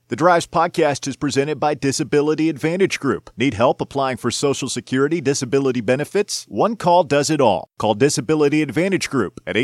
The Drives podcast is presented by Disability Advantage Group. Need help applying for Social Security disability benefits? One call does it all. Call Disability Advantage Group at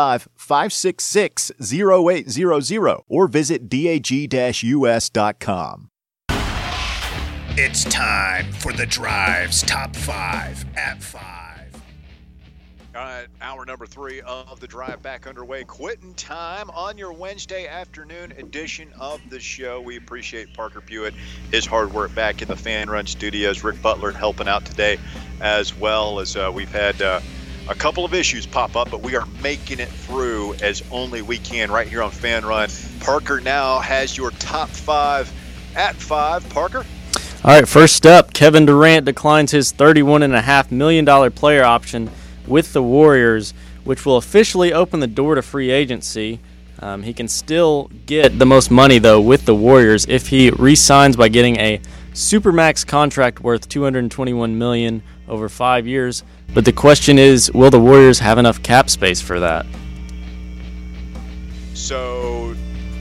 865-566-0800 or visit dag-us.com. It's time for The Drive's Top 5 at 5. All right, hour number 3 of The Drive back underway. Quitting time on your Wednesday afternoon edition of the show. We appreciate Parker Pewitt, his hard work back in the Fan Run studios. Rick Butler helping out today, as well as we've had a couple of issues pop up, but we are making it through as only we can right here on Fan Run. Parker now has your top 5 at 5. Parker? All right, first up, Kevin Durant declines his $31.5 million player option with the Warriors, which will officially open the door to free agency. He can still get the most money, though, with the Warriors if he re-signs by getting a Supermax contract worth $221 million over 5 years. But the question is, will the Warriors have enough cap space for that? So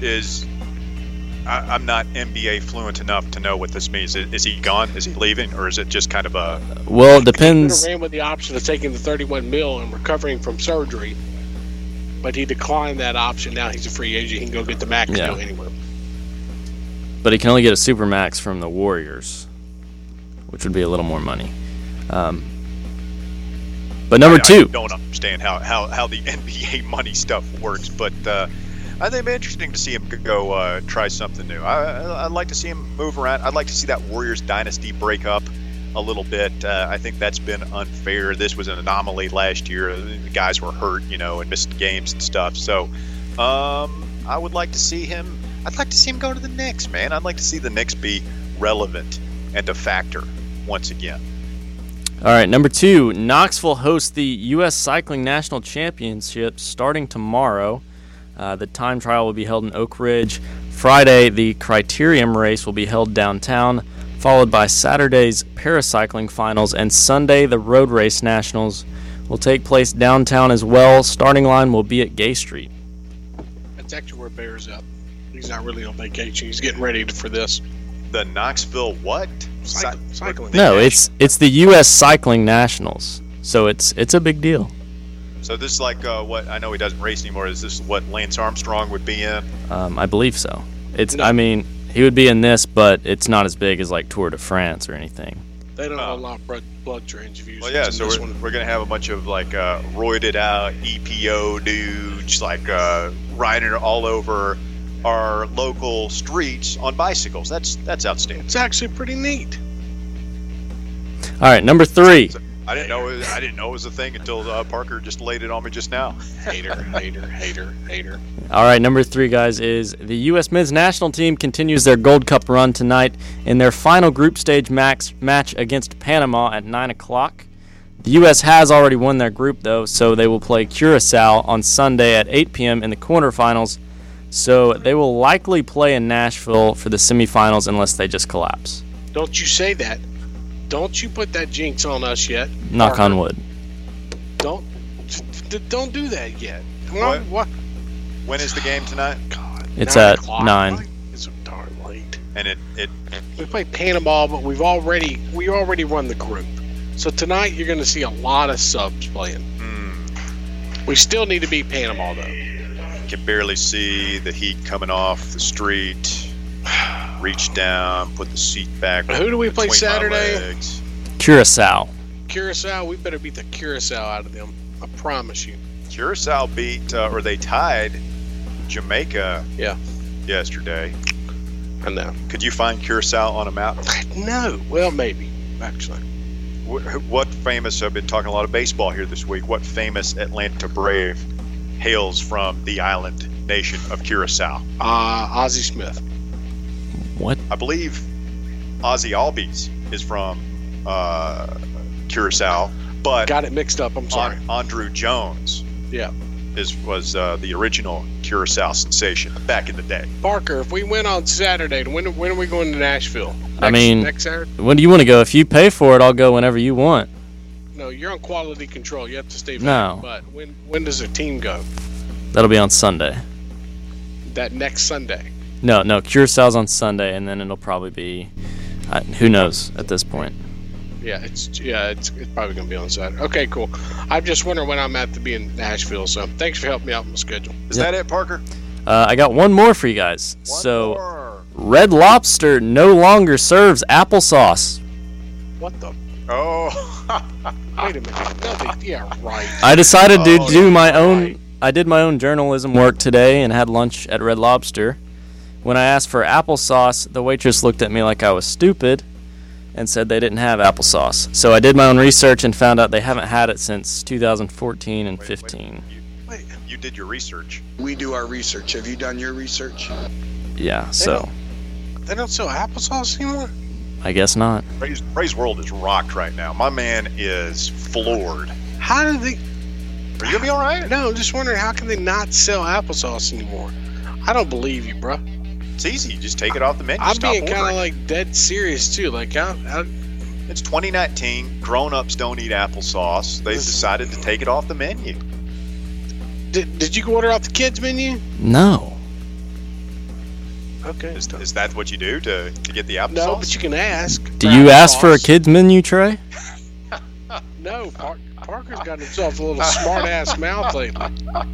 I'm not NBA fluent enough to know what this means. Is he gone? Is he leaving? Or is it just kind of a... Well, it depends. He ran with the option of taking the $31 million and recovering from surgery, but he declined that option. Now he's a free agent. He can go get the max deal anywhere. But he can only get a Supermax from the Warriors, which would be a little more money. But number 2. I don't understand how the NBA money stuff works, but... I think it'd be interesting to see him go try something new. I'd like to see him move around. I'd like to see that Warriors dynasty break up a little bit. I think that's been unfair. This was an anomaly last year. The guys were hurt, and missed games and stuff. So I would like to see him. I'd like to see him go to the Knicks, man. I'd like to see the Knicks be relevant and a factor once again. All right, number 2, Knoxville hosts the U.S. Cycling National Championship starting tomorrow. The time trial will be held in Oak Ridge. Friday, the Criterium race will be held downtown, followed by Saturday's paracycling finals, and Sunday, the road race nationals will take place downtown as well. Starting line will be at Gay Street. That's actually where Bear's up. He's not really on vacation. He's getting ready for this. The Knoxville what? Cycling. No, it's the U.S. Cycling Nationals, so it's a big deal. So this is like what I know he doesn't race anymore. Is this what Lance Armstrong would be in? I believe so. I mean, he would be in this, but it's not as big as like Tour de France or anything. They don't allow blood transfusions. Well, yeah. So we're gonna have a bunch of like roided out EPO dudes like riding all over our local streets on bicycles. That's outstanding. It's actually pretty neat. All right, number 3. I didn't know it was a thing until Parker just laid it on me just now. Hater. All right, number 3, guys, is the U.S. men's national team continues their Gold Cup run tonight in their final group stage match against Panama at 9 o'clock. The U.S. has already won their group, though, so they will play Curacao on Sunday at 8 p.m. in the quarterfinals. So they will likely play in Nashville for the semifinals unless they just collapse. Don't you say that. Don't you put that jinx on us yet. Knock on wood. Don't do that yet. What? When is the game tonight? God, it's at 9. It's so darn late. And we play Panama, but we already run the group. So tonight you're going to see a lot of subs playing. We still need to beat Panama though. Can barely see the heat coming off the street. Reach down, put the seat back. Who do we play Saturday? Curacao. We better beat the Curacao out of them. I promise you. Curacao beat, or they tied Jamaica yesterday. I know. Could you find Curacao on a map? No. Well, maybe, actually. What famous, I've been talking a lot of baseball here this week, what famous Atlanta Brave hails from the island nation of Curacao? Ozzie Smith. What? I believe Ozzie Albies is from Curacao, but got it mixed up. I'm sorry. Andrew Jones, was the original Curacao sensation back in the day. Parker, if we win on Saturday, when are we going to Nashville? Next Saturday. When do you want to go? If you pay for it, I'll go whenever you want. No, you're on quality control. You have to stay back. No. But when does the team go? That'll be on Sunday. That next Sunday. No, Curaçao's on Sunday, and then it'll probably be, who knows at this point. Yeah, it's probably gonna be on Saturday. Okay, cool. I'm just wondering when I'm at to be in Nashville. So thanks for helping me out with my schedule. Is that it, Parker? I got one more for you guys. One more. Red Lobster no longer serves applesauce. What the? Oh. Wait a minute. Yeah, right. I decided to do my own. I did my own journalism work today and had lunch at Red Lobster. When I asked for applesauce, the waitress looked at me like I was stupid and said they didn't have applesauce. So I did my own research and found out they haven't had it since 2014 and 15. Wait, you did your research. We do our research. Have you done your research? Yeah, so They don't sell applesauce anymore? I guess not. Ray's world is rocked right now. My man is floored. How do they? Are you gonna be all right? No, I'm just wondering, how can they not sell applesauce anymore? I don't believe you, bro. It's easy. You just take it off the menu. I'm Stop being kind of ordering. like dead serious too. Like, how It's 2019. Grown-ups don't eat applesauce. They've decided to take it off the menu. did you order off the kids menu? No. Okay. Is that what you do to get the applesauce? No, but you can ask. Do you ask for a kids menu, Trey? No, Parker's got himself a little smart-ass mouth lately.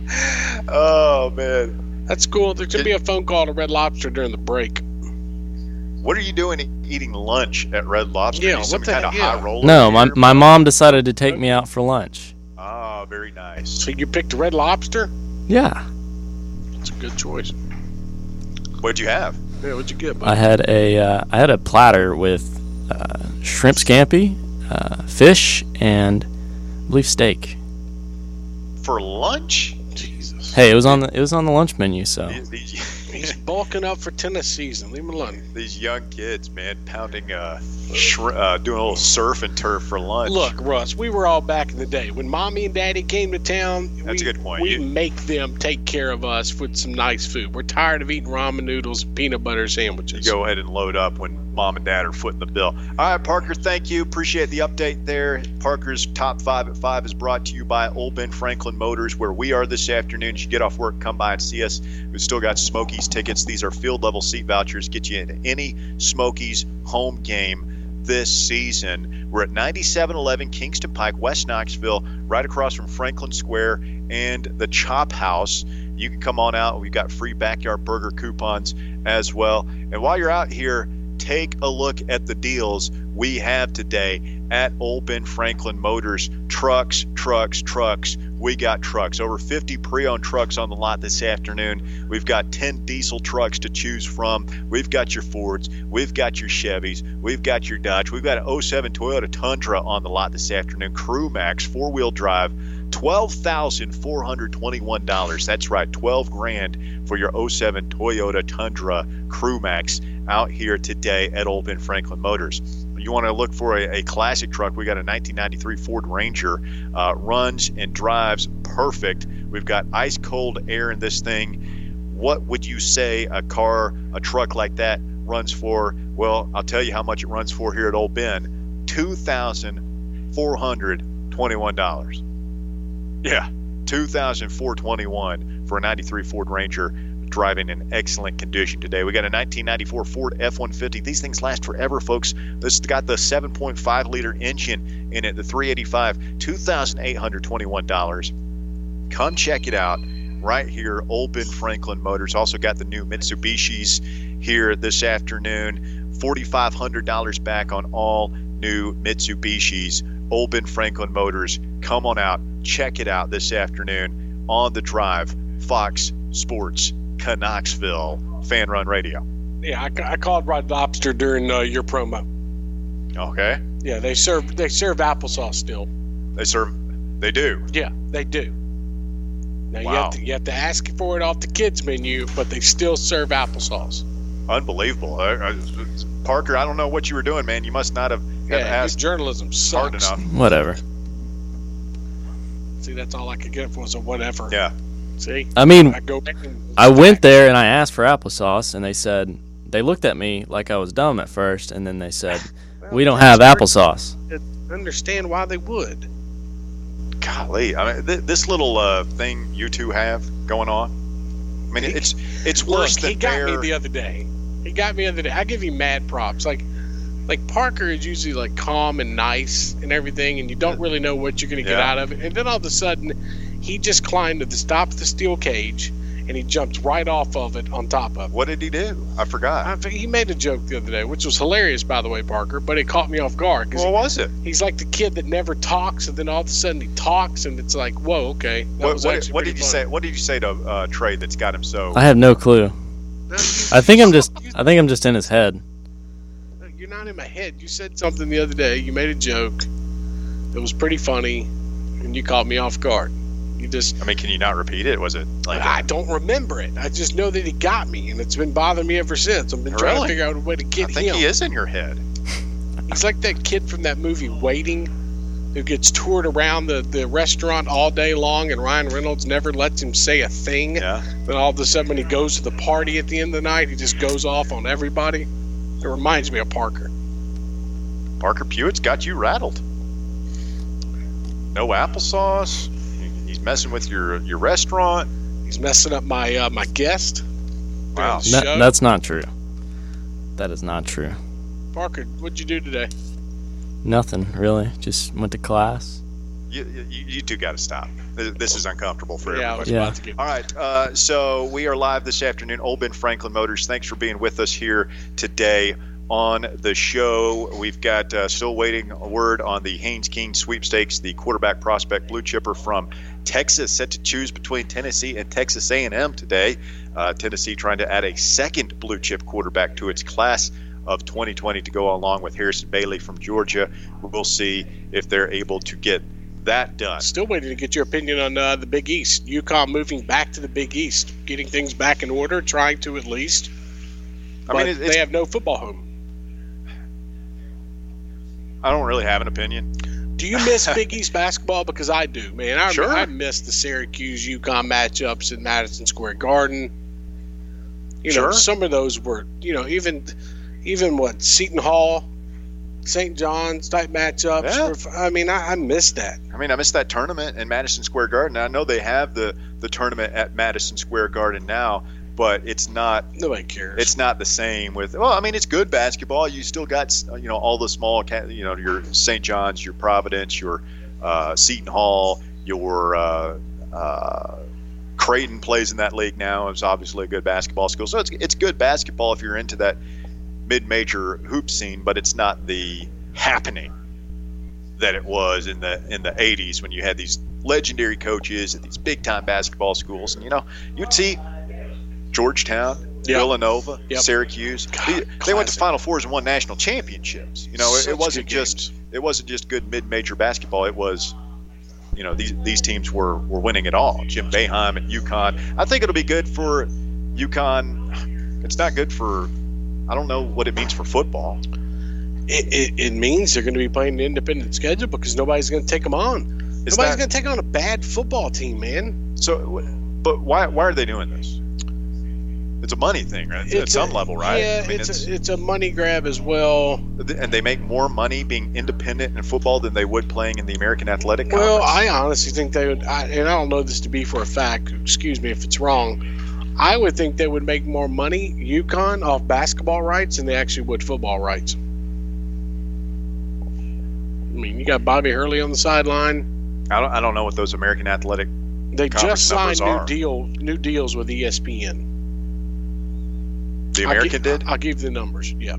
Oh, man. That's cool. There's going to be a phone call to Red Lobster during the break. What are you doing eating lunch at Red Lobster? Yeah, Are you some what the kind of heck? high roller? No, here? my mom decided to take me out for lunch. Ah, very nice. So you picked Red Lobster? Yeah. That's a good choice. What'd you have? Yeah, what'd you get, I bud? had a platter with shrimp scampi, fish, and I believe steak. For lunch? Jesus. Hey, it was on the lunch menu, so He's bulking up for tennis season. Leave him alone. These young kids, man, pounding, doing a little surf and turf for lunch. Look, Russ, we were all back in the day. When Mommy and Daddy came to town, That's a good point. We make them take care of us with some nice food. We're tired of eating ramen noodles and peanut butter sandwiches. You go ahead and load up when Mom and Dad are footing the bill. All right, Parker, thank you. Appreciate the update there. Parker's Top 5 at 5 is brought to you by Old Ben Franklin Motors, where we are this afternoon. You get off work, come by and see us. We've still got Smokies tickets. These are field-level seat vouchers. Get you into any Smokies home game this season. We're at 9711 Kingston Pike, West Knoxville, right across from Franklin Square and the Chop House. You can come on out. We've got free backyard burger coupons as well. And while you're out here, take a look at the deals we have today at Old Ben Franklin Motors. Trucks. We got trucks. Over 50 pre-owned trucks on the lot this afternoon. We've got 10 diesel trucks to choose from. We've got your Fords. We've got your Chevys. We've got your Dodge. We've got an 07 Toyota Tundra on the lot this afternoon. Crew Max, four-wheel drive. $12,421. That's right, $12,000 for your 07 Toyota Tundra Crew Max out here today at Old Ben Franklin Motors. You want to look for a classic truck, we got a 1993 Ford Ranger. Runs and drives perfect. We've got ice cold air in this thing. What would you say a truck like that runs for? Well, I'll tell you how much it runs for here at Old Ben. $2,421. Yeah, $2,421 for a 93 Ford Ranger, driving in excellent condition today. We got a 1994 Ford F-150. These things last forever, folks. This has got the 7.5-liter engine in it, the 385, $2,821. Come check it out right here, Old Ben Franklin Motors. Also got the new Mitsubishis here this afternoon. $4,500 back on all new Mitsubishis. Old Ben Franklin Motors. Come on out. Check it out this afternoon on The Drive, Fox Sports, Knoxville, Fan Run Radio. Yeah, I called Red Lobster during your promo. Okay. Yeah, they serve applesauce still. They do. Yeah, they do. Now Wow. you have to ask for it off the kids menu, but they still serve applesauce. Unbelievable. Parker, I don't know what you were doing, man. You must not have asked journalism hard sucks. enough. whatever. See, that's all I could get was a whatever. Yeah. See, I mean, I go back and I went there and I asked for applesauce, and they looked at me like I was dumb at first, and then they said, we don't have applesauce. Understand why they would. Golly. I mean, this little thing you two have going on, I mean, it's worse than he got me the other day. I give you mad props. Like Parker is usually like calm and nice and everything, and you don't really know what you're going to get out of it. And then all of a sudden, he just climbed to the top of the steel cage, and he jumped right off of it on top of it. What did he do? I forgot. He made a joke the other day, which was hilarious, by the way, Parker, but it caught me off guard. What was it? He's like the kid that never talks, and then all of a sudden he talks, and it's like, whoa, okay. What did you say? What did you say to Trey that's got him so? I have no clue. I think I'm just in his head. You're not in my head. You said something the other day. You made a joke. It was pretty funny, and you caught me off guard. I mean, can you not repeat it? Was it like I don't remember it. I just know that he got me, and it's been bothering me ever since. I've been trying to figure out a way to get him. I think he is in your head. He's like that kid from that movie Waiting, who gets toured around the restaurant all day long, and Ryan Reynolds never lets him say a thing. Yeah. Then all of a sudden, when he goes to the party at the end of the night, he just goes off on everybody. It reminds me of Parker. Parker Puett's got you rattled. No applesauce. He's messing with your restaurant. He's messing up my my guest. Wow. That's not true. That is not true. Parker, what'd you do today? Nothing, really. Just went to class. You two got to stop. This is uncomfortable for everybody. Yeah. All right, so we are live this afternoon. Old Ben Franklin Motors, thanks for being with us here today on the show. We've got still waiting a word on the Haynes King sweepstakes, the quarterback prospect blue chipper from Texas, set to choose between Tennessee and Texas A&M today. Tennessee trying to add a second blue chip quarterback to its class of 2020 to go along with Harrison Bailey from Georgia. We'll see if they're able to get that done. Still waiting to get your opinion on the Big East. UConn moving back to the Big East, getting things back in order, trying to at least. I mean, they have no football home. I don't really have an opinion. Do you miss Big East basketball? Because I do, man. I miss the Syracuse-UConn matchups at Madison Square Garden. You know, some of those were, even what, Seton Hall, St. John's type matchups. Yeah. I miss that. I miss that tournament in Madison Square Garden. I know they have the tournament at Madison Square Garden now, but it's not. Nobody cares. It's not the same with. Well, it's good basketball. You still got all the small, your St. John's, your Providence, your Seton Hall, your Creighton plays in that league now. It's obviously a good basketball school, so it's good basketball if you're into that mid-major hoop scene, but it's not the happening that it was in the 80s when you had these legendary coaches at these big-time basketball schools, and you'd see Georgetown, Villanova, Syracuse. They went to Final Fours and won national championships. It wasn't just good mid-major basketball. It was, these teams were winning it all. Jim Boeheim at UConn. I think it'll be good for UConn. It's not good for. I don't know what it means for football. It means they're going to be playing an independent schedule because nobody's going to take them on. Nobody's going to take on a bad football team, man. So, but why are they doing this? It's a money thing, right? At some level, right? Yeah, it's a money grab as well. And they make more money being independent in football than they would playing in the American Athletic Conference? Well, I honestly think they would, and I don't know this to be for a fact, excuse me if it's wrong, I would think they would make more money, UConn, off basketball rights than they actually would football rights. You got Bobby Hurley on the sideline. I don't know what those American Athletic They just signed new deals with ESPN. The American did? I'll give you the numbers, yeah.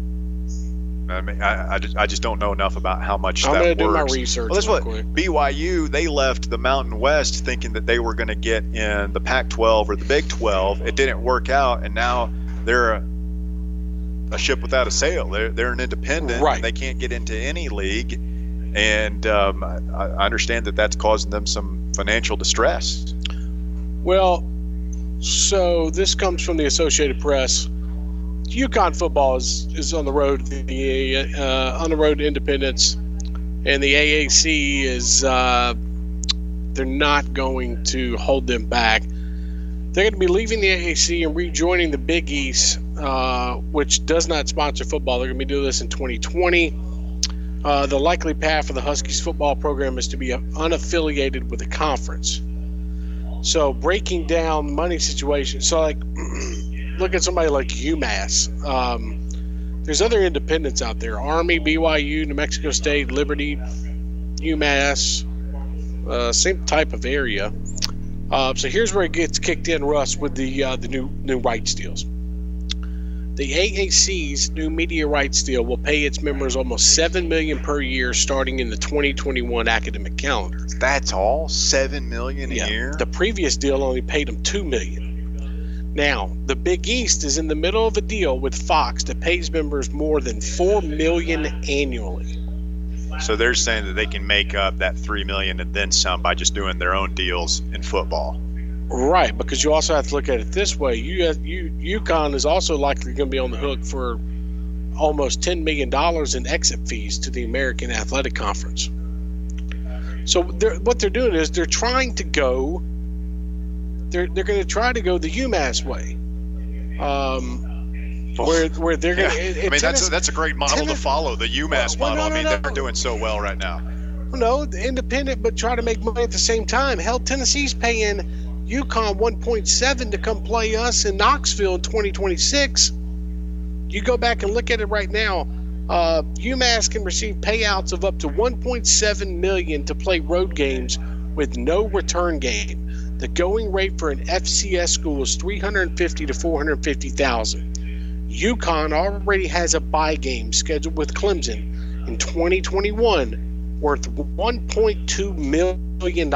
I just don't know enough about how much I'm that works. I'm going to do my research that's what quick. BYU, they left the Mountain West thinking that they were going to get in the Pac-12 or the Big 12. It didn't work out, and now they're a ship without a sail. They're an independent. Right. And they can't get into any league, and I understand that that's causing them some financial distress. Well, so this comes from the Associated Press. UConn football is on the road to independence, and the AAC is they're not going to hold them back. They're going to be leaving the AAC and rejoining the Big East, which does not sponsor football. They're going to be doing this in 2020. The likely path for the Huskies football program is to be unaffiliated with the conference. So breaking down money situation. So like, look at somebody like UMass. There's other independents out there: Army, BYU, New Mexico State, Liberty, UMass, same type of area. So here's where it gets kicked in, Russ, with the new rights deals. The AAC's new media rights deal will pay its members almost $7 million per year starting in the 2021 academic calendar. That's all? $7 million a year? The previous deal only paid them $2 million. Now, the Big East is in the middle of a deal with Fox that pays members more than $4 million annually. So they're saying that they can make up that $3 million and then some by just doing their own deals in football. Right, because you also have to look at it this way. UConn is also likely going to be on the hook for almost $10 million in exit fees to the American Athletic Conference. So what they're doing is they're trying to go. They're going to try to go the UMass way, where they're going to. I mean, that's a great model to follow. The UMass model. They're doing so well right now. No, the independent, but try to make money at the same time. Hell, Tennessee's paying UConn 1.7 to come play us in Knoxville in 2026. You go back and look at it right now. UMass can receive payouts of up to $1.7 million to play road games with no return game. The going rate for an FCS school is $350,000 to $450,000. UConn already has a bye game scheduled with Clemson in 2021 worth $1.2 million.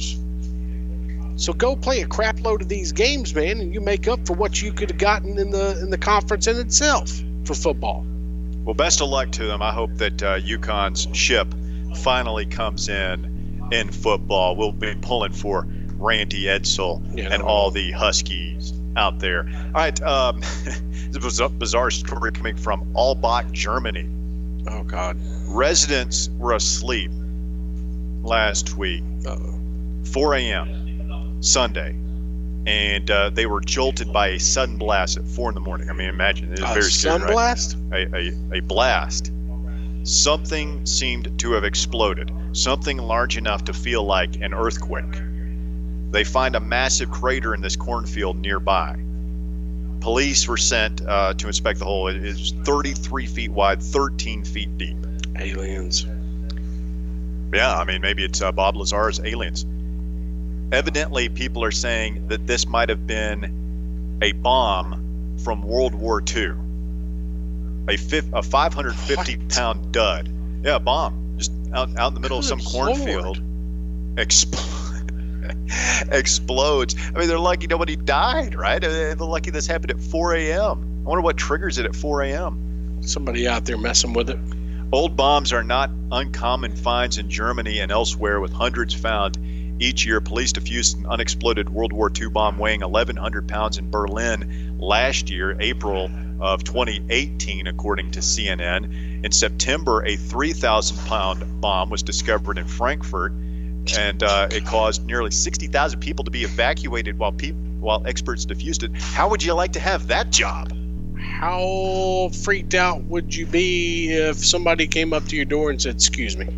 So go play a crap load of these games, man, and you make up for what you could have gotten in the conference in itself for football. Well, best of luck to them. I hope that UConn's ship finally comes in football. We'll be pulling for Randy Edsall and all the Huskies out there. All right, this was a bizarre story coming from Albach, Germany. Oh, God. Residents were asleep last week, 4 a.m. Sunday, and they were jolted by a sudden blast at 4 in the morning. I mean, imagine. It was very scary, sun blast? A blast. Something seemed to have exploded, something large enough to feel like an earthquake. They find a massive crater in this cornfield nearby. Police were sent to inspect the hole. It is 33 feet wide, 13 feet deep. Aliens. Yeah, I mean, maybe it's Bob Lazar's aliens. Evidently, people are saying that this might have been a bomb from World War II. A 550-pound dud. Yeah, a bomb. Just out in the middle of some cornfield. Explodes. I mean, they're lucky nobody died, right? They're lucky this happened at 4 a.m. I wonder what triggers it at 4 a.m. Somebody out there messing with it. Old bombs are not uncommon finds in Germany and elsewhere, with hundreds found each year. Police defused an unexploded World War II bomb weighing 1,100 pounds in Berlin last year, April of 2018, according to CNN. In September, a 3,000-pound bomb was discovered in Frankfurt, and it caused nearly 60,000 people to be evacuated while experts defused it. How would you like to have that job? How freaked out would you be if somebody came up to your door and said, "Excuse me,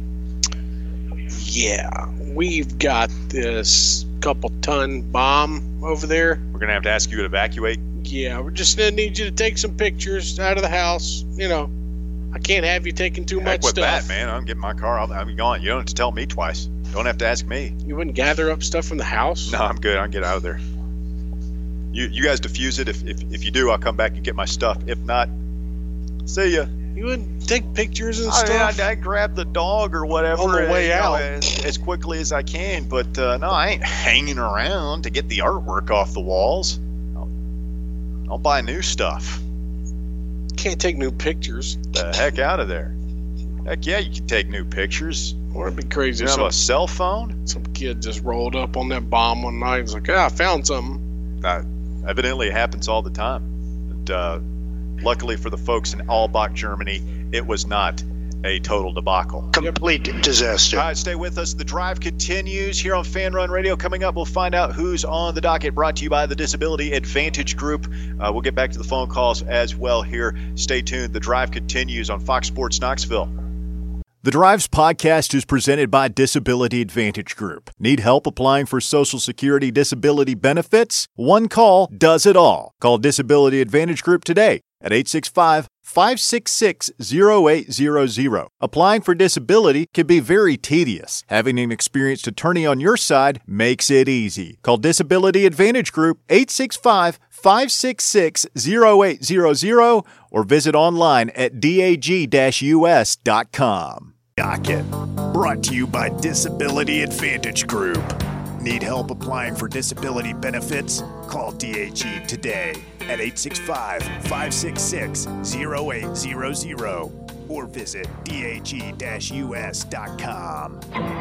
yeah, we've got this couple-ton bomb over there. We're going to have to ask you to evacuate." Yeah, we're just going to need you to take some pictures out of the house. You know, I can't have you taking too much with stuff. That, man. I'm getting my car. I'm gone. You don't have to tell me twice. You don't have to ask me. You wouldn't gather up stuff from the house? No, I'm good. I'll get out of there. You guys defuse it. If you do, I'll come back and get my stuff. If not, see ya. You wouldn't take pictures and stuff? I grab the dog or whatever on the way out as quickly as I can. But no, I ain't hanging around to get the artwork off the walls. I'll buy new stuff. Can't take new pictures. The heck out of there. Heck yeah, you can take new pictures. Or it'd be crazy. You have a cell phone? Some kid just rolled up on that bomb one night. He's like, I found something. Evidently, it happens all the time. And, luckily for the folks in Albach, Germany, it was not a total debacle. Complete disaster. All right, stay with us. The drive continues here on Fan Run Radio. Coming up, we'll find out who's on the docket, brought to you by the Disability Advantage Group. We'll get back to the phone calls as well here. Stay tuned. The drive continues on Fox Sports Knoxville. The Drives podcast is presented by Disability Advantage Group. Need help applying for Social Security disability benefits? One call does it all. Call Disability Advantage Group today at 865-566-0800. Applying for disability can be very tedious. Having an experienced attorney on your side makes it easy. Call Disability Advantage Group 865-566-0800 or visit online at dag-us.com. Docket, brought to you by Disability Advantage Group. Need help applying for disability benefits? Call DAG today at 865-566-0800 or visit dag-us.com.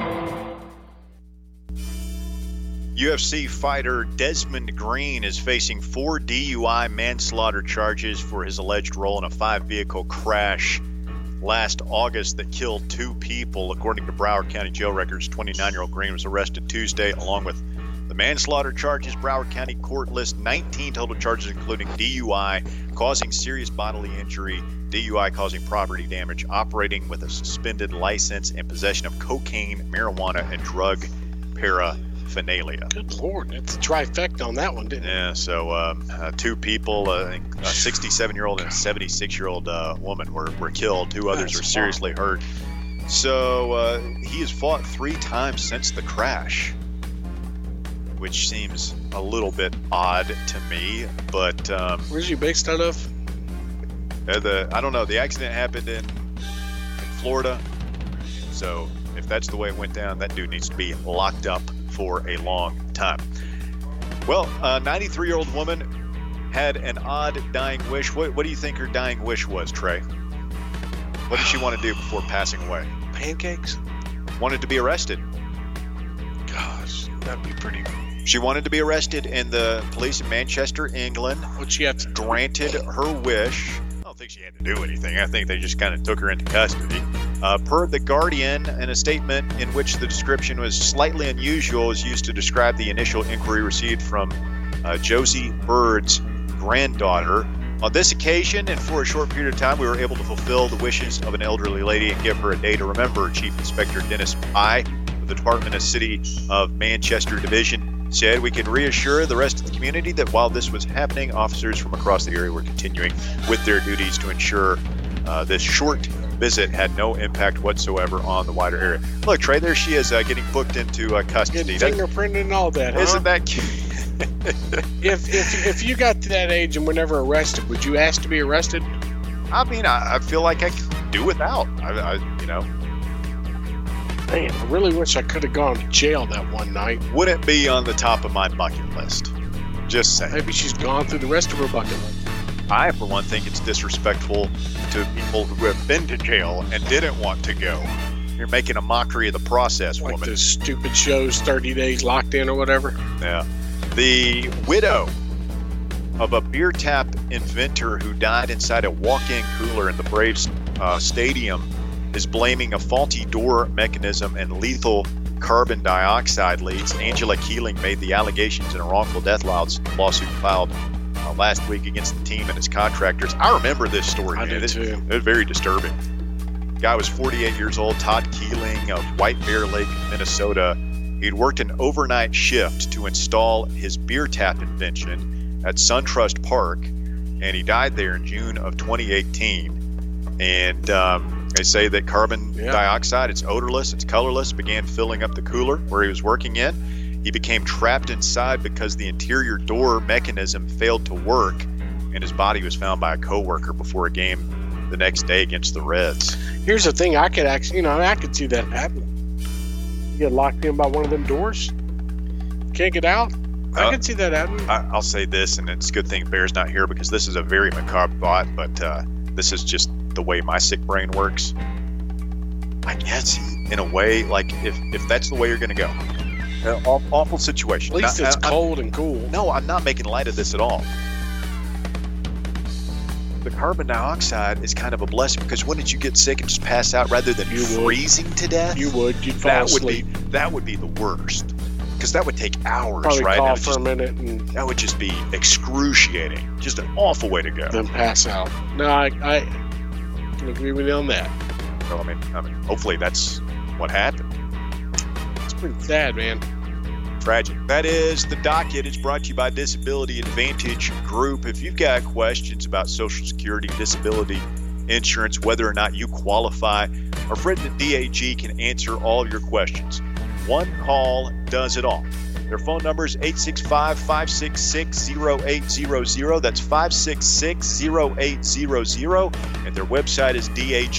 UFC fighter Desmond Green is facing 4 DUI manslaughter charges for his alleged role in a 5-vehicle crash last August that killed 2 people. According to Broward County jail records, 29-year-old Green was arrested Tuesday along with the manslaughter charges. Broward County court lists 19 total charges, including DUI, causing serious bodily injury, DUI causing property damage, operating with a suspended license, and possession of cocaine, marijuana, and drug paraphernalia. Good Lord, that's a trifecta on that one, didn't it? Yeah, so 2 people, I think a 67-year-old and a 76-year-old woman were killed. 2 others are seriously hurt. So he has fought 3 times since the crash, which seems a little bit odd to me. But where's he based out of? I don't know. The accident happened in Florida. So if that's the way it went down, that dude needs to be locked up for a long time. Well, a 93-year-old woman had an odd dying wish. What do you think her dying wish was, Trey? What did she want to do before passing away? Pancakes? Wanted to be arrested. Gosh, that'd be pretty. She wanted to be arrested, and the police in Manchester, England, What'd she have to do? granted her wish. I don't think she had to do anything. I think they just kind of took her into custody. Per The Guardian, in a statement in which the description was slightly unusual, is used to describe the initial inquiry received from Josie Bird's granddaughter. On this occasion, and for a short period of time, we were able to fulfill the wishes of an elderly lady and give her a day to remember. Chief Inspector Dennis Pye of the Department of City of Manchester Division said, "We can reassure the rest of the community that while this was happening, officers from across the area were continuing with their duties to ensure this short visit had no impact whatsoever on the wider area." Look, Trey, there she is getting booked into custody. Getting fingerprinted and all that, huh? Isn't that cute? If you got to that age and were never arrested, would you ask to be arrested? I mean, I feel like I could do without. Man, I really wish I could have gone to jail that one night. Wouldn't be on the top of my bucket list. Just saying. Maybe she's gone through the rest of her bucket list. I, for one, think it's disrespectful to people who have been to jail and didn't want to go. You're making a mockery of the process, Like woman. those stupid shows, 30 Days Locked In or whatever. Yeah. The widow of a beer tap inventor who died inside a walk-in cooler in the Braves stadium is blaming a faulty door mechanism and lethal carbon dioxide leaks. Angela Keeling made the allegations in a wrongful death lawsuit filed last week against the team and its contractors. I remember this story. I man. do too. It was very disturbing. Guy was 48 years old, Todd Keeling of White Bear Lake, Minnesota. He'd worked an overnight shift to install his beer tap invention at SunTrust Park, and he died there in June of 2018. And they say that carbon dioxide, it's odorless, it's colorless, began filling up the cooler where he was working in. He became trapped inside because the interior door mechanism failed to work, and his body was found by a coworker before a game the next day against the Reds. Here's the thing, I could actually, I could see that happening. You get locked in by one of them doors, can't get out. I could see that happening. I'll say this, and it's a good thing Bear's not here because this is a very macabre thought, but this is just the way my sick brain works. I guess, in a way, like if that's the way you're going to go. Awful situation. At least it's cold and cool. No, I'm not making light of this at all. The carbon dioxide is kind of a blessing because wouldn't you get sick and just pass out rather than freezing to death? You'd fall asleep. That would be the worst because that would take hours, Probably right? cough for a minute and that would just be excruciating. Just an awful way to go. then pass out. No, I can agree with you on that. So, I mean, hopefully that's what happened. It's pretty sad, man. Tragic. That is the docket. It's brought to you by Disability Advantage Group. If you've got questions about Social Security, disability insurance, whether or not you qualify, our friend at DAG can answer all your questions. One call does it all. Their phone number is 865-566-0800. That's 566-0800. And their website is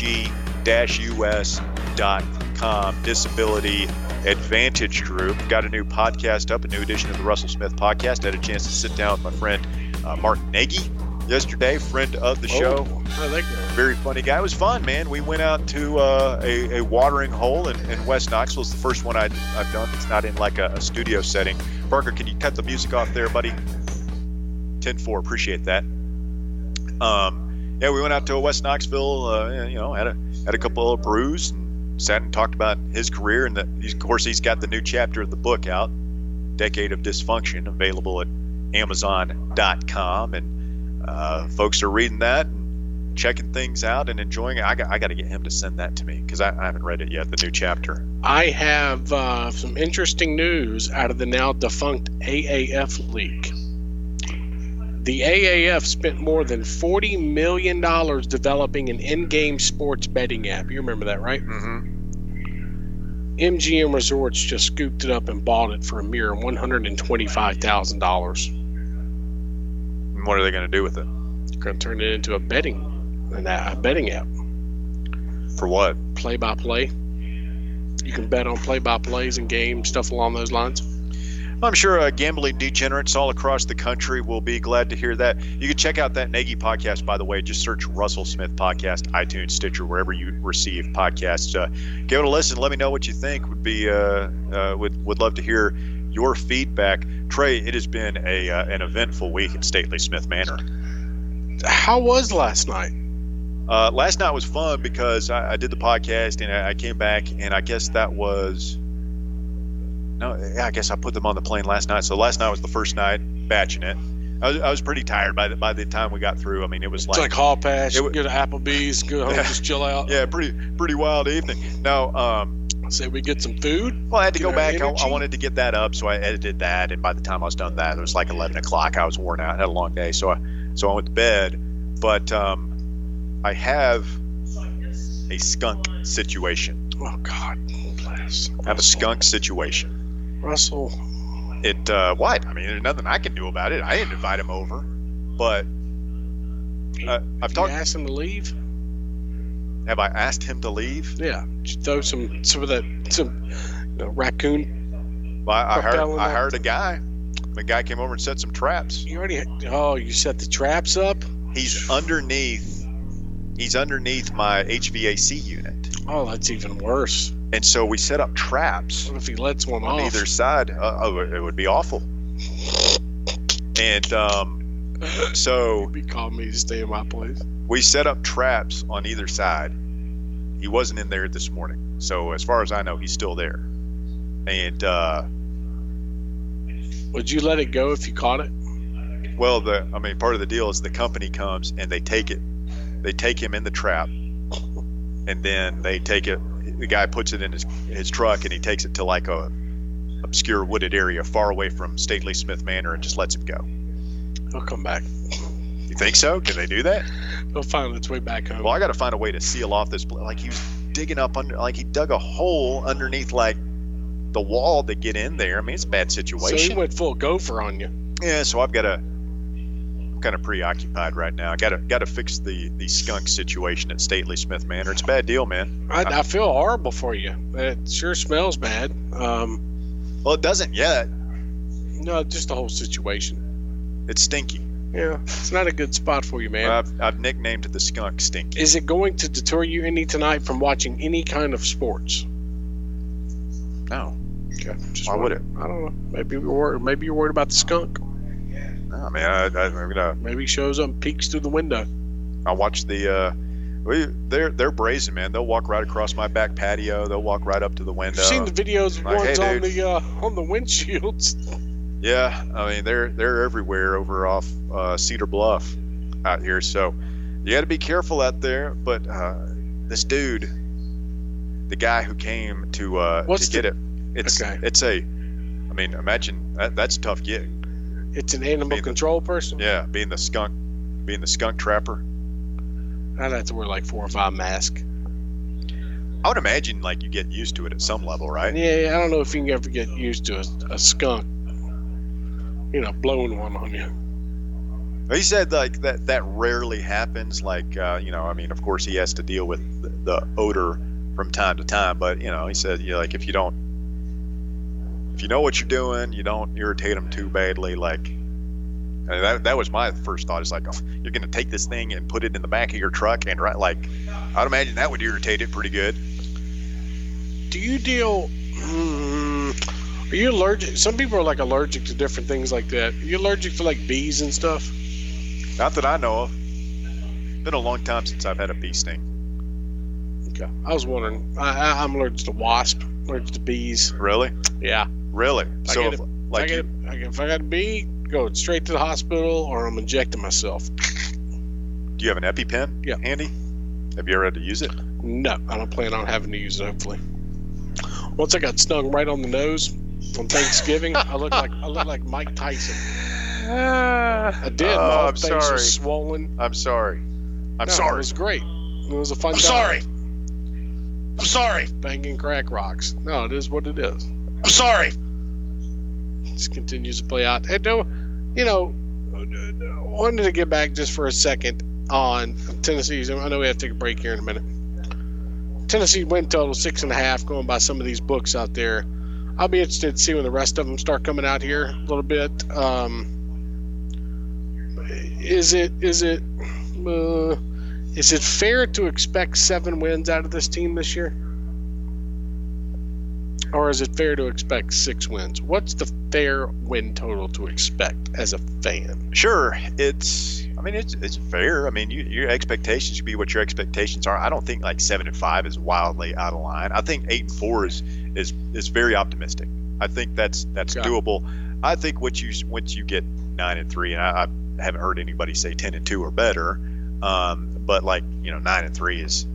dag-us.com. Disability Advantage Group. Got a new podcast up, a new edition of the Russell Smith Podcast. I had a chance to sit down with my friend Mark Nagy yesterday, friend of the show. I like that. Very funny guy. It was fun, man. We went out to a watering hole in West Knoxville. It's the first one I've done. It's not in like a studio setting. Parker, can you cut the music off there, buddy? 10-4. Appreciate that. Yeah, we went out to West Knoxville. Had a couple of brews and sat and talked about his career. And of course, he's got the new chapter of the book out, Decade of Dysfunction, available at Amazon.com. And folks are reading that and checking things out and enjoying it. I got to get him to send that to me because I haven't read it yet, the new chapter. I have some interesting news out of the now defunct AAF league. The AAF spent more than $40 million developing an in-game sports betting app. You remember that, right? Mm-hmm. MGM Resorts just scooped it up and bought it for a mere $125,000. And what are they going to do with it? They're going to turn it into a betting app. For what? Play-by-play. You can bet on play-by-plays and games, stuff along those lines. I'm sure gambling degenerates all across the country will be glad to hear that. You can check out that Nagy podcast, by the way. Just search Russell Smith Podcast, iTunes, Stitcher, wherever you receive podcasts. Give it a listen. Let me know what you think. Would love to hear your feedback. Trey, it has been an eventful week at Stately Smith Manor. How was last night? Last night was fun because I did the podcast and I came back, and I guess that was – I guess I put them on the plane last night. So last night was the first night batching it. I was pretty tired by the time we got through. I mean, it was it's like hall pass. Go to Applebee's, go home, just chill out. Yeah, pretty wild evening. Now, say we get some food. Well, I had to go back. I wanted to get that up, so I edited that. And by the time I was done that, it was like 11 o'clock. I was worn out. I had a long day, so I went to bed. But I have a skunk situation. Oh God, bless. I have a skunk situation. Russell. What? I mean, there's nothing I can do about it. I didn't invite him over, but I've talked. You asked him to leave? Have I asked him to leave? Yeah. Did you throw some of that raccoon? Well, I hired a guy. The guy came over and set some traps. You set the traps up? He's underneath my HVAC unit. Oh, that's even worse. And so we set up traps. What if he lets one on off? Either side? It would be awful. And so he called me to stay in my place. We set up traps on either side. He wasn't in there this morning, so as far as I know, he's still there. And would you let it go if you caught it? Well, part of the deal is the company comes and they take it. They take him in the trap, and then they take it. The guy puts it in his truck, and he takes it to like a obscure wooded area far away from Stately Smith Manor and just lets him go. He'll come back. You think so? Can they do that? He'll find its way back home. Well, I got to find a way to seal off this. Like he was digging up under, like he dug a hole underneath like the wall to get in there. I mean, it's a bad situation. So he went full gopher on you. Yeah, so I'm kind of preoccupied right now. I got to fix the skunk situation at Stately Smith Manor. It's a bad deal, man. I feel horrible for you. It sure smells bad. Well, it doesn't yet. No, just the whole situation. It's stinky. Yeah, it's not a good spot for you, man. I've nicknamed the skunk Stinky. Is it going to deter you any tonight from watching any kind of sports? No. Okay. Why would it? I don't know. Maybe you're worried about the skunk. No, man. I'm gonna. Maybe he shows up and peeks through the window. I watch the. They're brazen, man. They'll walk right across my back patio. They'll walk right up to the window. I've seen the videos of ones hey, on the windshields. Yeah, I mean they're everywhere over off Cedar Bluff out here. So you got to be careful out there. But this dude the guy who came to get it. It's a. I mean, imagine that's a tough gig. It's an animal control person. Yeah, being the skunk trapper. I'd have to wear like 4 or 5 masks. I would imagine like you get used to it at some level, right? Yeah, I don't know if you can ever get used to a skunk, blowing one on you. He said like that rarely happens. Like I mean, of course he has to deal with the odor from time to time, but he said like if you know what you're doing, you don't irritate them too badly. Like that was my first thought. It's like, oh, you're going to take this thing and put it in the back of your truck, and I'd imagine that would irritate it pretty good. Do you deal? Are you allergic? Some people are like allergic to different things like that. Are you allergic to like bees and stuff? Not that I know of. Been a long time since I've had a bee sting. Okay, I was wondering. I'm allergic to wasps. Allergic to bees. Really? Yeah. Really? So if I got a bee, go straight to the hospital, or I'm injecting myself. Do you have an EpiPen? Yeah. Handy? Have you ever had to use it? No, I don't plan on having to use it. Hopefully. Once I got stung right on the nose on Thanksgiving, I look like Mike Tyson. I did. My face was swollen. I'm sorry. I'm sorry. It was great. It was a fun time. I'm sorry. Banging crack rocks. No, it is what it is. I'm sorry. Just continues to play out. And wanted to get back just for a second on Tennessee's. I know we have to take a break here in a minute. Tennessee win total 6.5, going by some of these books out there. I'll be interested to see when the rest of them start coming out here a little bit. Is it fair to expect 7 wins out of this team this year? Or is it fair to expect 6 wins? What's the fair win total to expect as a fan? Sure, it's fair. I mean, your expectations should be what your expectations are. I don't think like 7-5 is wildly out of line. I think 8-4 is very optimistic. I think that's doable. I think once you get 9-3, and I haven't heard anybody say 10-2 or better, but 9-3 is.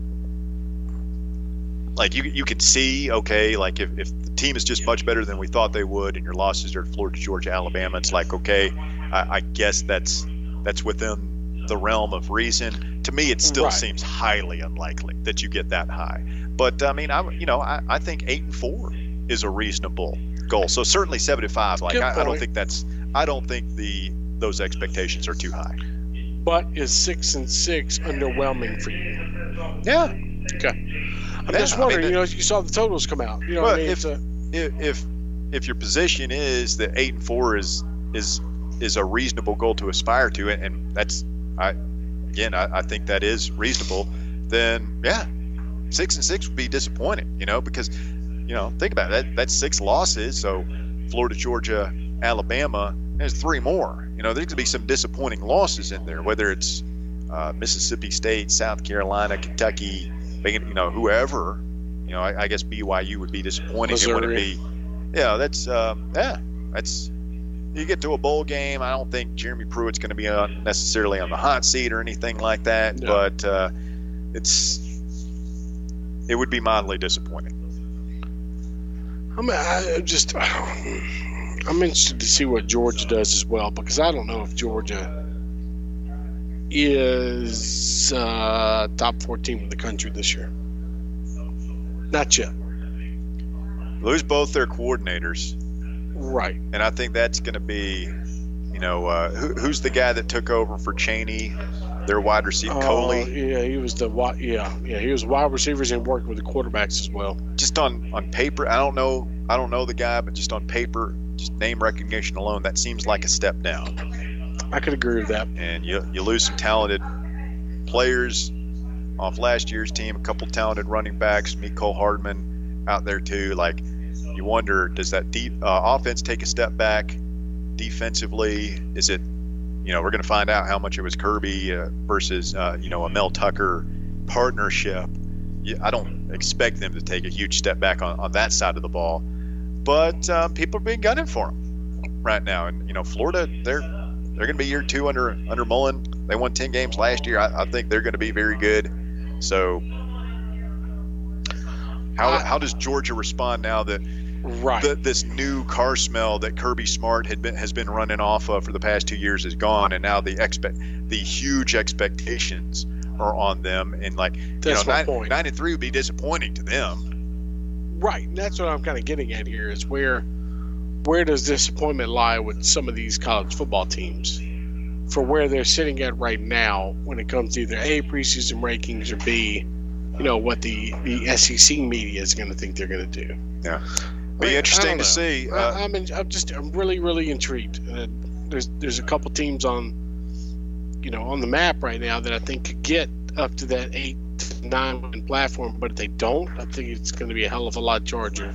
Like you could see, okay, like if the team is just much better than we thought they would, and your losses are Florida, Georgia, Alabama, it's like, okay, I guess that's within the realm of reason. To me, it still seems highly unlikely that you get that high. But I mean, I think 8-4 is a reasonable goal. So certainly 7-5. Like I don't think those expectations are too high. But is 6-6 underwhelming for you? Yeah. Okay. I'm just wondering, you saw the totals come out. If your position is that 8-4 is a reasonable goal to aspire to, and that's I think that is reasonable, then 6-6 would be disappointing, because think about it, that's 6 losses. So Florida, Georgia, Alabama, there's 3 more. There's going to be some disappointing losses in there, whether it's Mississippi State, South Carolina, Kentucky, whoever. I guess BYU would be disappointing. Missouri. It wouldn't be. That's you get to a bowl game. I don't think Jeremy Pruitt's going to be necessarily on the hot seat or anything like that, but it would be mildly disappointing. I'm interested to see what Georgia does as well, because I don't know if Georgia is top 14 in the country this year. Not yet. Lose both their coordinators. Right. And I think that's going to be, who's the guy that took over for Chaney, their wide receiver, Coley? Yeah, he was he was wide receivers and worked with the quarterbacks as well. Just on paper, I don't know the guy, but just on paper, just name recognition alone, that seems like a step down. I could agree with that. And you lose some talented players off last year's team, a couple talented running backs, Mecole Hardman out there too. Like, you wonder, does that offense take a step back defensively? Is it, we're going to find out how much it was Kirby versus, a Mel Tucker partnership. I don't expect them to take a huge step back on that side of the ball, but people are being gunning for them right now. And, Florida, they're going to be year 2 under Mullen. They won 10 games last year. I think they're going to be very good. So, How does Georgia respond now that right. this new car smell that Kirby Smart has been running off of for the past 2 years is gone, and now the huge expectations are on them, and that's my point. 9-3 would be disappointing to them. Right, and that's what I'm kind of getting at here is where does disappointment lie with some of these college football teams for where they're sitting at right now when it comes to either A, preseason rankings, or B, what the SEC media is going to think they're going to do. Yeah, be interesting to see. I'm really, really intrigued. There's a couple teams on the map right now that I think could get up to that 8 to 9 win platform, but if they don't, I think it's going to be a hell of a lot harder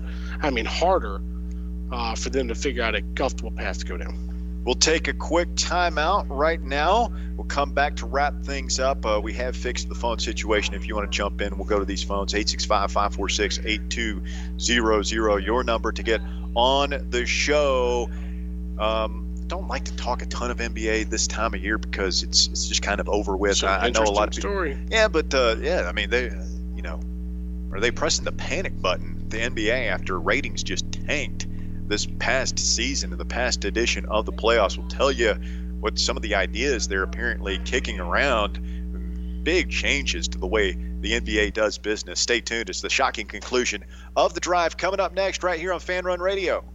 for them to figure out a comfortable path to go down. We'll take a quick timeout right now. We'll come back to wrap things up. We have fixed the phone situation. If you want to jump in, we'll go to these phones, 865-546-8200, your number to get on the show. Don't like to talk a ton of NBA this time of year because it's just kind of over with. I know a lot of people. Story. Yeah, but I mean, they, are they pressing the panic button? The NBA after ratings just tanked this past season and the past edition of the playoffs will tell you what some of the ideas they're apparently kicking around. Big changes to the way the NBA does business. Stay tuned. It's the shocking conclusion of The Drive coming up next right here on Fan Run Radio.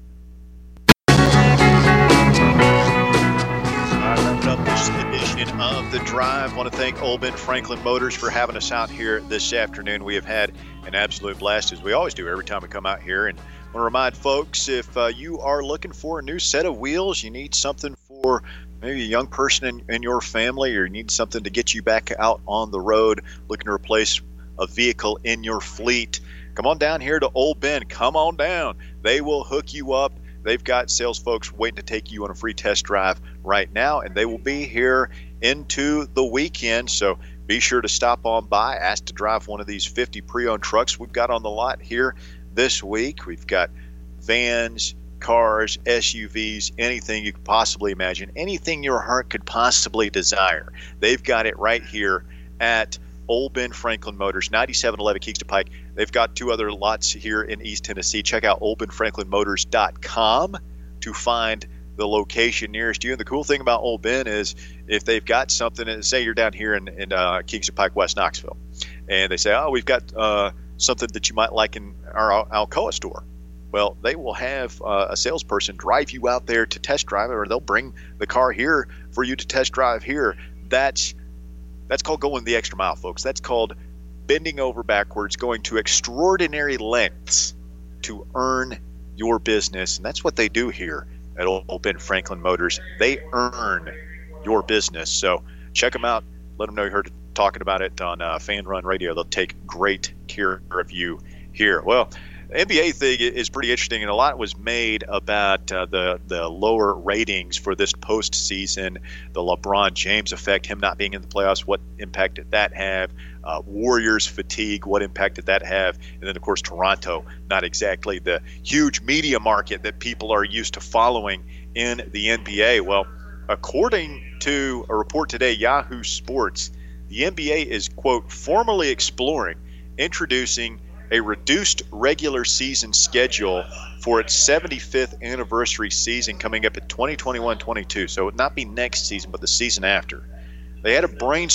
Wrapping up this edition of The Drive. I want to thank Old Ben Franklin Motors for having us out here this afternoon. We have had an absolute blast, as we always do every time we come out here. And I want to remind folks, if you are looking for a new set of wheels, you need something for maybe a young person in your family, or you need something to get you back out on the road, looking to replace a vehicle in your fleet, come on down here to Old Ben. Come on down. They will hook you up. They've got sales folks waiting to take you on a free test drive right now, and they will be here into the weekend. So be sure to stop on by, ask to drive one of these 50 pre-owned trucks we've got on the lot here this week. We've got vans, cars, SUVs, anything you could possibly imagine, anything your heart could possibly desire. They've got it right here at Old Ben Franklin Motors, 9711 Keekston Pike. They've got 2 other lots here in East Tennessee. Check out oldbenfranklinmotors.com to find the location nearest you. And the cool thing about Old Ben is if they've got something, say you're down here in Keekston Pike, West Knoxville, and they say, oh, we've got something that you might like in our Alcoa store. Well, they will have a salesperson drive you out there to test drive it, or they'll bring the car here for you to test drive here. That's called going the extra mile, folks. That's called bending over backwards, going to extraordinary lengths to earn your business. And that's what they do here at Old Ben Franklin Motors. They earn your business. So check them out. Let them know you heard talking about it on Fan Run Radio. They'll take great care of you here. Well, the NBA thing is pretty interesting, and a lot was made about the lower ratings for this postseason, the LeBron James effect, him not being in the playoffs, what impact did that have? Warriors fatigue, what impact did that have? And then, of course, Toronto, not exactly the huge media market that people are used to following in the NBA. Well, according to a report today, Yahoo Sports, the NBA is, quote, formally exploring introducing a reduced regular season schedule for its 75th anniversary season coming up at 2021-22. So it would not be next season, but the season after. They had a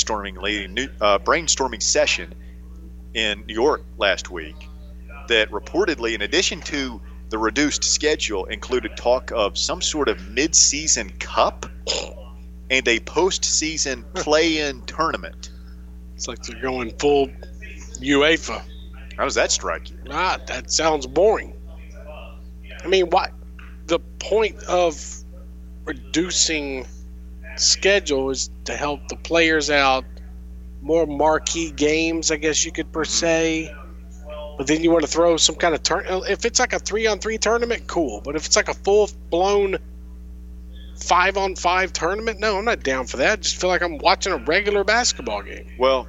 brainstorming session in New York last week that reportedly, in addition to the reduced schedule, included talk of some sort of mid-season cup and a postseason play-in tournament. It's like they're going full UEFA. How does that strike you? That sounds boring. I mean, what? The point of reducing schedule is to help the players out, more marquee games, I guess you could per se. But then you want to throw some kind of if it's like a 3-on-3 tournament, cool. But if it's like a full-blown 5-on-5 tournament, no, I'm not down for that. I just feel like I'm watching a regular basketball game. Well,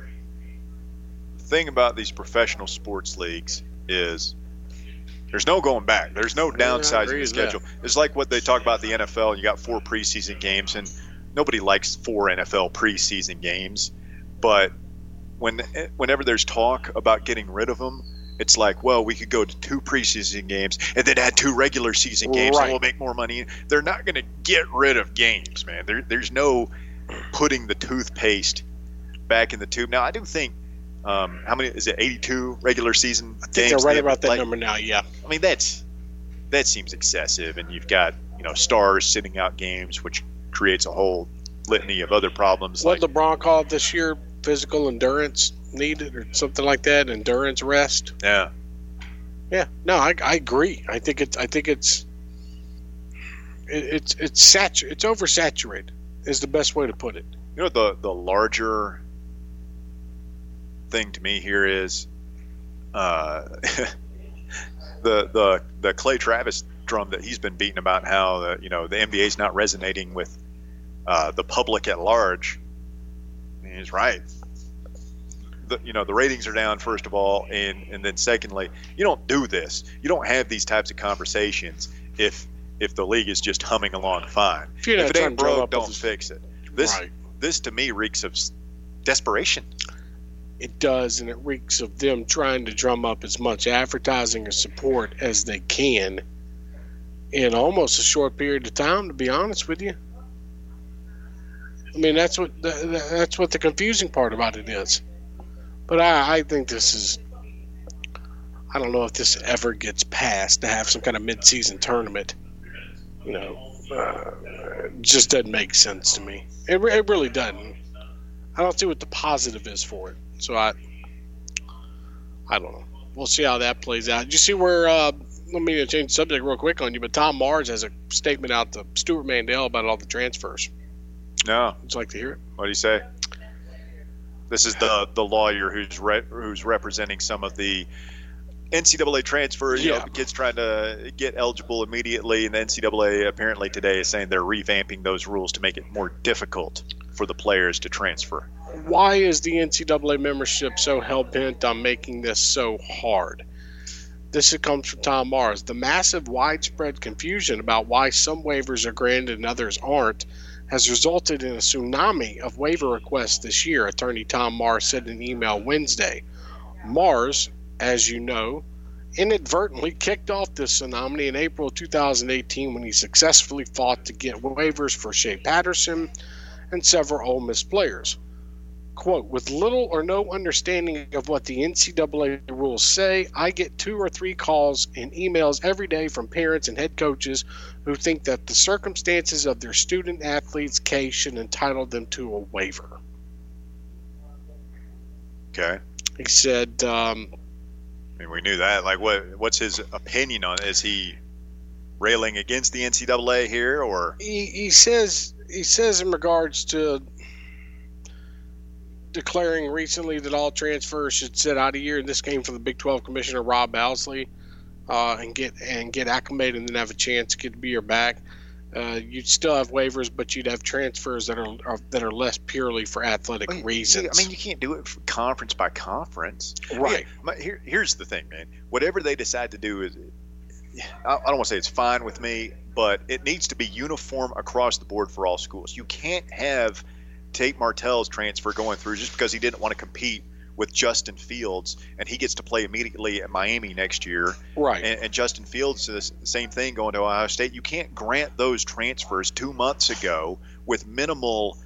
thing about these professional sports leagues is there's no going back. There's no downsizing the schedule. It's like what they talk about the NFL. You got 4 preseason games, and nobody likes 4 NFL preseason games. But whenever there's talk about getting rid of them, it's like, well, we could go to 2 preseason games and then add 2 regular season games and we'll make more money. They're not going to get rid of games, man. There's no putting the toothpaste back in the tube. Now, I do think, how many is it? 82 regular season games? I think they're right about that number now. Yeah. I mean, that seems excessive, and you've got stars sitting out games, which creates a whole litany of other problems. What LeBron called this year, physical endurance needed, or something like that, endurance rest. Yeah. No, I agree. I think it's oversaturated. Is the best way to put it. The larger thing to me here is the Clay Travis drum that he's been beating about how the NBA is not resonating with the public at large. I mean, he's right. The ratings are down, first of all, and then secondly, you don't do this. You don't have these types of conversations if the league is just humming along fine. If it ain't broke, don't fix it. This to me reeks of desperation. It does, and it reeks of them trying to drum up as much advertising or support as they can in almost a short period of time, to be honest with you. I mean, that's what the confusing part about it is. But I think this is, I don't know if this ever gets passed to have some kind of mid-season tournament. It just doesn't make sense to me. It really doesn't. I don't see what the positive is for it. So I don't know. We'll see how that plays out. Did you see where, let me change the subject real quick on you, but Tom Mars has a statement out to Stuart Mandel about all the transfers. No. Would you like to hear it? What do you say? This is the lawyer who's representing some of the NCAA transfer, kids trying to get eligible immediately, and the NCAA apparently today is saying they're revamping those rules to make it more difficult for the players to transfer. Why is the NCAA membership so hell-bent on making this so hard? This comes from Tom Mars. The massive widespread confusion about why some waivers are granted and others aren't has resulted in a tsunami of waiver requests this year, attorney Tom Mars said in an email Wednesday. Mars, as you know, inadvertently kicked off this tsunami in April 2018 when he successfully fought to get waivers for Shea Patterson and several Ole Miss players. Quote, with little or no understanding of what the NCAA rules say, I get 2 or 3 calls and emails every day from parents and head coaches who think that the circumstances of their student athlete's case should entitle them to a waiver. Okay. He said, I mean, we knew that. Like, what's his opinion on it? Is he railing against the NCAA here, or he says in regards to declaring recently that all transfers should sit out a year, and this came from the Big 12 Commissioner Rob Bowsley, and get acclimated and then have a chance to get Beer back. You'd still have waivers, but you'd have transfers that are less purely for athletic reasons. I mean, you can't do it conference by conference. Right. Here's the thing, man. Whatever they decide to do is, I don't want to say it's fine with me, but it needs to be uniform across the board for all schools. You can't have Tate Martell's transfer going through just because he didn't want to compete with Justin Fields, and he gets to play immediately at Miami next year. Right. And Justin Fields, the same thing going to Ohio State. You can't grant those transfers 2 months ago with minimal,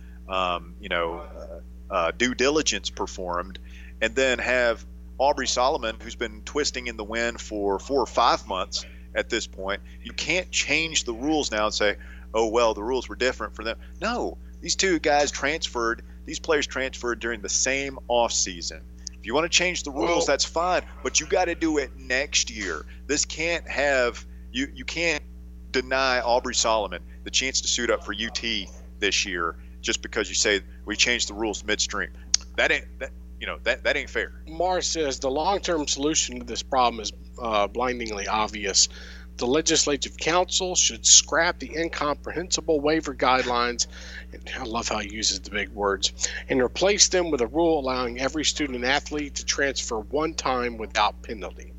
due diligence performed, and then have Aubrey Solomon, who's been twisting in the wind for 4 or 5 months at this point. You can't change the rules now and say, oh, well, the rules were different for them. No, these 2 guys transferred. These players transferred during the same offseason. If you want to change the rules, that's fine, but you got to do it next year. This can't have you can't deny Aubrey Solomon the chance to suit up for UT this year just because you say we changed the rules midstream. That ain't fair. Mars says the long-term solution to this problem is blindingly obvious. The Legislative Council should scrap the incomprehensible waiver guidelines, and I love how he uses the big words, and replace them with a rule allowing every student athlete to transfer one time without penalty.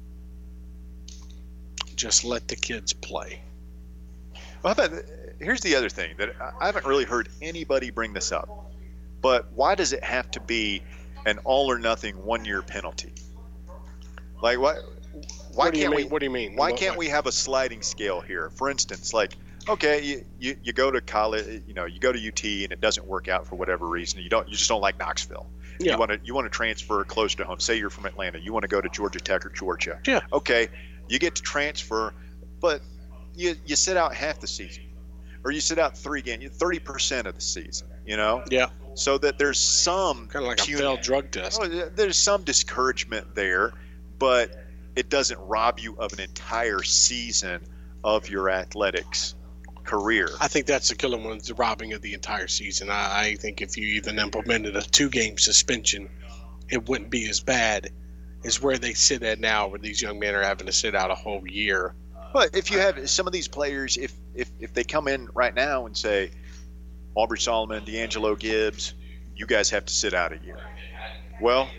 Just let the kids play. Well, here's the other thing that I haven't really heard anybody bring this up, but why does it have to be an all-or-nothing 1-year penalty? Like what? Why can't we? What do you mean? Why can't we have a sliding scale here? For instance, like, okay, you go to college, you go to UT and it doesn't work out for whatever reason. You just don't like Knoxville. Yeah. You want to transfer close to home. Say you're from Atlanta. You want to go to Georgia Tech or Georgia. Yeah. Okay, you get to transfer, but you sit out half the season, or you sit out 3 games, 30% of the season. Yeah. So that there's some kind of like a failed drug test. There's some discouragement there, but it doesn't rob you of an entire season of your athletics career. I think that's the killer one, the robbing of the entire season. I think if you even implemented a 2-game suspension, it wouldn't be as bad as where they sit at now, where these young men are having to sit out a whole year. But if you have some of these players, if they come in right now and say, Aubrey Solomon, D'Angelo Gibbs, you guys have to sit out a year. Well,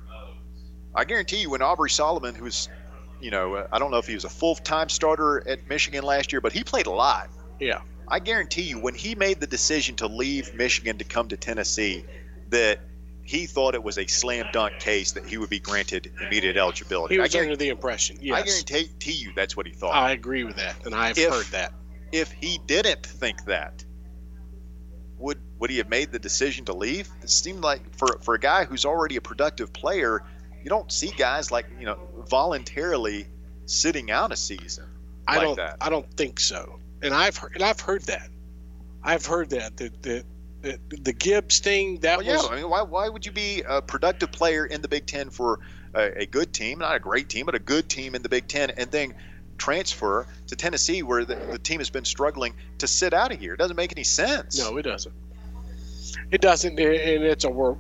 I guarantee you when Aubrey Solomon, who's, I don't know if he was a full-time starter at Michigan last year, but he played a lot. Yeah. I guarantee you when he made the decision to leave Michigan to come to Tennessee, that he thought it was a slam dunk case that he would be granted immediate eligibility. He was under the impression, yes. I guarantee you that's what he thought. I agree with that, and I've heard that. If he didn't think that, would he have made the decision to leave? It seemed like for a guy who's already a productive player, you don't see guys voluntarily sitting out a season that. I don't think so. And I've heard that. I've heard that the Gibbs thing why would you be a productive player in the Big Ten for a good team, not a great team, but a good team in the Big Ten, and then transfer to Tennessee where the team has been struggling to sit out of here? It doesn't make any sense. No, it doesn't. It doesn't, and it's a work.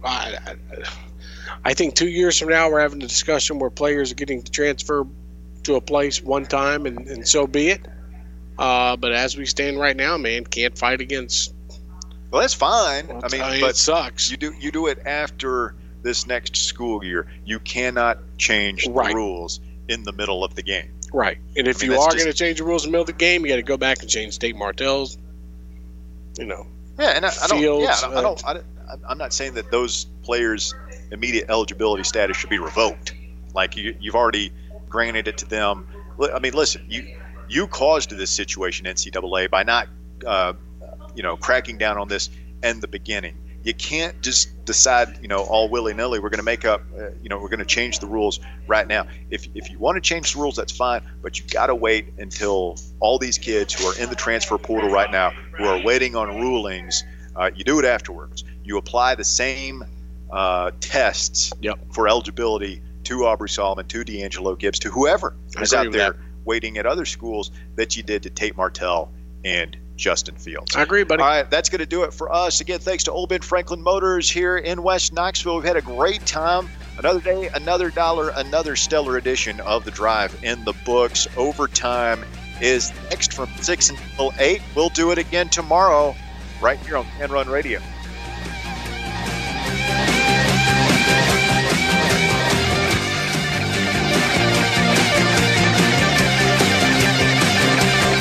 I think 2 years from now we're having a discussion where players are getting to transfer to a place one time, and so be it. But as we stand right now, man, can't fight against. Well, that's fine. Well, but it sucks. You do it after this next school year. You cannot change the rules in the middle of the game. Right. And if you are going to change the rules in the middle of the game, you got to go back and change State Martell's. Yeah, and I'm not saying that those players' immediate eligibility status should be revoked. Like you've already granted it to them. I mean, listen, you caused this situation, NCAA, by not cracking down on this in the beginning. You can't just decide, all willy-nilly, we're going to make up, we're going to change the rules right now. If you want to change the rules, that's fine, but you got to wait until all these kids who are in the transfer portal right now, who are waiting on rulings, you do it afterwards. You apply the same tests for eligibility to Aubrey Solomon, to D'Angelo Gibbs, to whoever is out there waiting at other schools that you did to Tate Martell and Justin Fields. I agree, buddy. All right, that's going to do it for us. Again, thanks to Old Ben Franklin Motors here in West Knoxville. We've had a great time. Another day, another dollar, another stellar edition of The Drive in the books. Overtime is next from 6 until 8. We'll do it again tomorrow right here on Can Run Radio.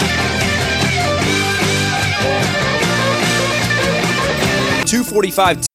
.245